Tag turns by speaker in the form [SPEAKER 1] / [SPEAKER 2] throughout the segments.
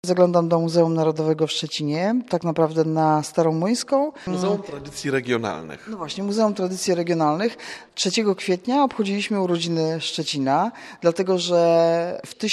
[SPEAKER 1] Zaglądam do Muzeum Narodowego w Szczecinie, tak naprawdę na Starą Młyńską.
[SPEAKER 2] Muzeum Tradycji Regionalnych.
[SPEAKER 1] No właśnie, Muzeum Tradycji Regionalnych. 3 kwietnia obchodziliśmy urodziny Szczecina, dlatego że w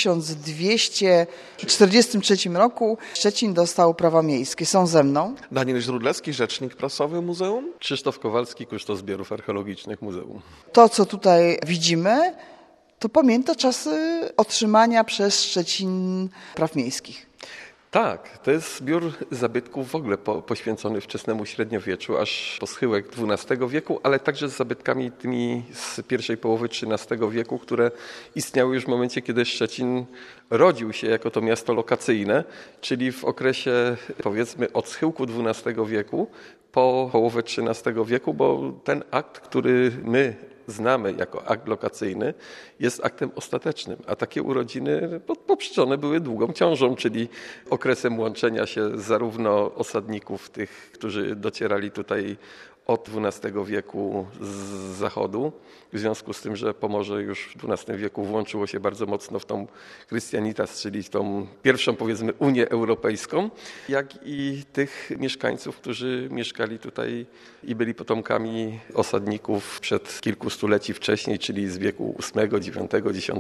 [SPEAKER 1] 1243 roku Szczecin dostał prawa miejskie. Są ze mną
[SPEAKER 2] Daniel Źródlewski, rzecznik prasowy muzeum.
[SPEAKER 3] Krzysztof Kowalski, kustosz zbiorów archeologicznych muzeum.
[SPEAKER 1] To, co tutaj widzimy, to pamięta czasy otrzymania przez Szczecin praw miejskich.
[SPEAKER 3] Tak, to jest zbiór zabytków w ogóle poświęcony wczesnemu średniowieczu, aż po schyłek XII wieku, ale także z zabytkami tymi z pierwszej połowy XIII wieku, które istniały już w momencie, kiedy Szczecin rodził się jako to miasto lokacyjne, czyli w okresie powiedzmy od schyłku XII wieku po połowę XIII wieku, bo ten akt, który my znamy jako akt lokacyjny, jest aktem ostatecznym, a takie urodziny poprzedzone były długą ciążą, czyli okresem łączenia się zarówno osadników, tych, którzy docierali tutaj od XII wieku z zachodu, w związku z tym, że Pomorze już w XII wieku włączyło się bardzo mocno w tą Christianitas, czyli w tą pierwszą, powiedzmy, Unię Europejską, jak i tych mieszkańców, którzy mieszkali tutaj i byli potomkami osadników przed kilku stuleci wcześniej, czyli z wieku VIII, IX, X.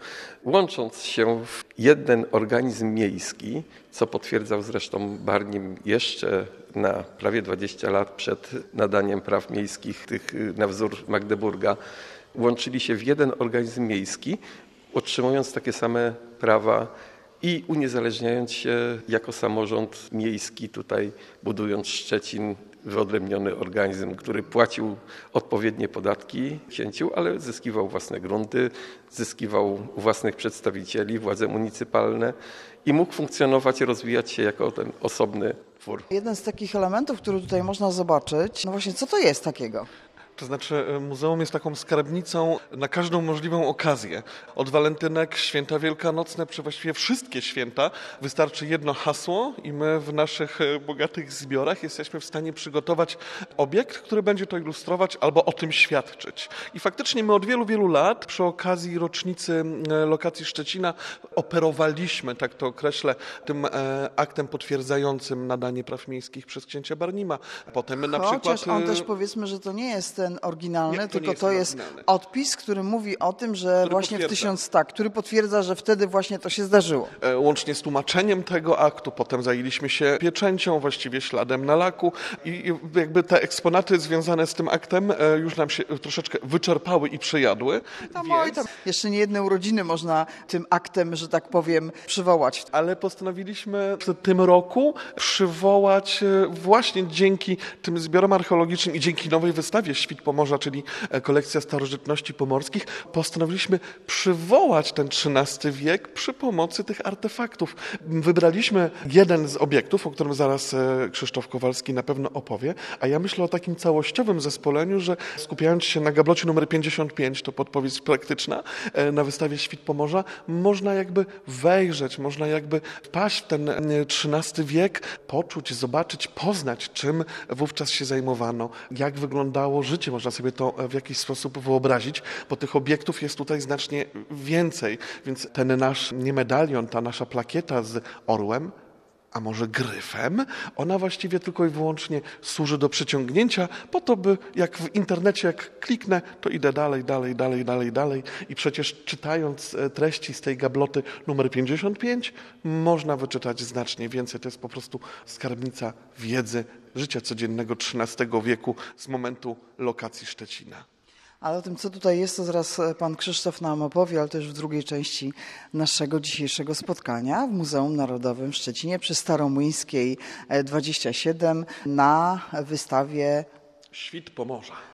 [SPEAKER 3] Łącząc się w jeden organizm miejski, co potwierdzał zresztą Barnim jeszcze na prawie 20 lat przed nadaniem praw miejskich, tych na wzór Magdeburga, łączyli się w jeden organizm miejski, otrzymując takie same prawa i uniezależniając się jako samorząd miejski tutaj, budując Szczecin, wyodrębniony organizm, który płacił odpowiednie podatki księciu, ale zyskiwał własne grunty, zyskiwał własnych przedstawicieli, władze municypalne i mógł funkcjonować i rozwijać się jako ten osobny twór.
[SPEAKER 1] Jeden z takich elementów, który tutaj można zobaczyć, no właśnie, co to jest takiego?
[SPEAKER 2] To znaczy muzeum jest taką skarbnicą na każdą możliwą okazję. Od walentynek, święta wielkanocne, czy właściwie wszystkie święta. Wystarczy jedno hasło i my w naszych bogatych zbiorach jesteśmy w stanie przygotować obiekt, który będzie to ilustrować albo o tym świadczyć. I faktycznie my od wielu, wielu lat przy okazji rocznicy lokacji Szczecina operowaliśmy, tak to określę, tym aktem potwierdzającym nadanie praw miejskich przez księcia Barnima. Potem na przykład...
[SPEAKER 1] Chociaż on też, powiedzmy, że to nie jest ten oryginalny,
[SPEAKER 2] nie,
[SPEAKER 1] tylko to jest
[SPEAKER 2] oryginalny
[SPEAKER 1] odpis, który mówi o tym, że właśnie który potwierdza, że wtedy właśnie to się zdarzyło.
[SPEAKER 2] Łącznie z tłumaczeniem tego aktu, potem zajęliśmy się pieczęcią, właściwie śladem na laku i jakby te eksponaty związane z tym aktem już nam się troszeczkę wyczerpały i przejadły.
[SPEAKER 1] Jeszcze nie jedne urodziny można tym aktem, że tak powiem, przywołać.
[SPEAKER 2] Ale postanowiliśmy w tym roku przywołać właśnie dzięki tym zbiorom archeologicznym i dzięki nowej wystawie Świt Pomorza, czyli kolekcja starożytności pomorskich, postanowiliśmy przywołać ten XIII wiek przy pomocy tych artefaktów. Wybraliśmy jeden z obiektów, o którym zaraz Krzysztof Kowalski na pewno opowie, a ja myślę o takim całościowym zespoleniu, że skupiając się na gablocie numer 55, to podpowiedź praktyczna, na wystawie Świt Pomorza, można jakby wejrzeć, można jakby wpaść w ten XIII wiek, poczuć, zobaczyć, poznać, czym wówczas się zajmowano, jak wyglądało życie, można sobie to w jakiś sposób wyobrazić, bo tych obiektów jest tutaj znacznie więcej, więc ten nasz nie medalion, ta nasza plakieta z orłem, a może gryfem, ona właściwie tylko i wyłącznie służy do przyciągnięcia po to, by jak w internecie, jak kliknę, to idę dalej i przecież czytając treści z tej gabloty numer 55 można wyczytać znacznie więcej. To jest po prostu skarbnica wiedzy życia codziennego XIII wieku z momentu lokacji Szczecina.
[SPEAKER 1] Ale o tym, co tutaj jest, to zaraz pan Krzysztof nam opowie, ale też w drugiej części naszego dzisiejszego spotkania w Muzeum Narodowym w Szczecinie przy Staromłyńskiej 27 na wystawie
[SPEAKER 2] Świt Pomorza.